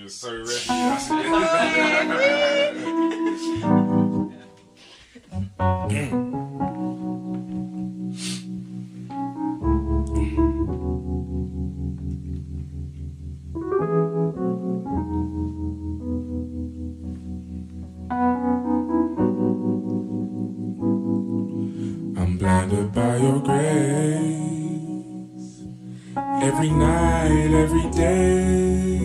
You're so ready. That's it. I'm blinded by your grace. Every night, every day.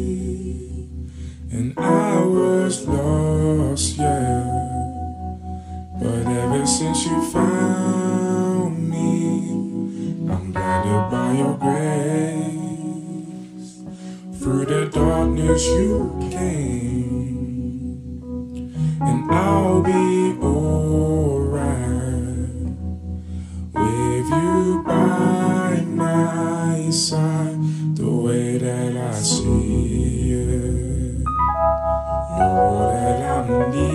And I was lost, yeah. But ever since you found me, I'm blinded by your grace. Through the darkness you came, and I'll be alright with you by my side. The way that I see it, you're all that I'm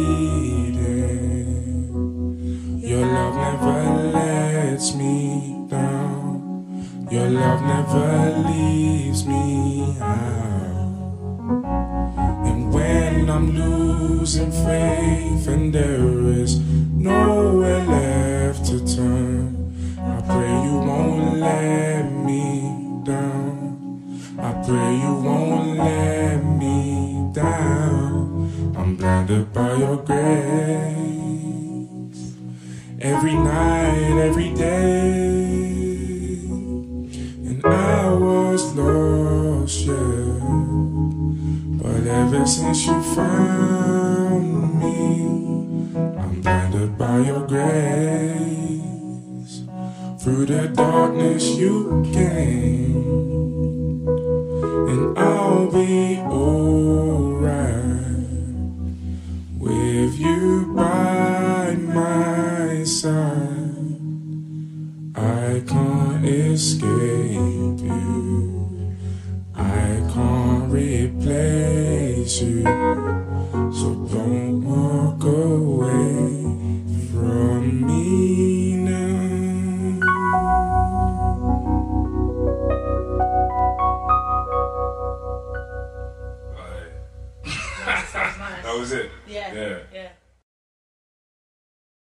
needing. Your love never lets me down. Your love never leaves me out. And when I'm losing faith and there is nowhere left to turn, I pray you won't let me down. I pray you won't let me down. I'm blinded by your grace. Every night, every day. And I was lost, yeah. But ever since you found me, I'm blinded by your grace. Through the darkness you came, and I'll be alright with you by my side. I can't escape you, I can't replace you. So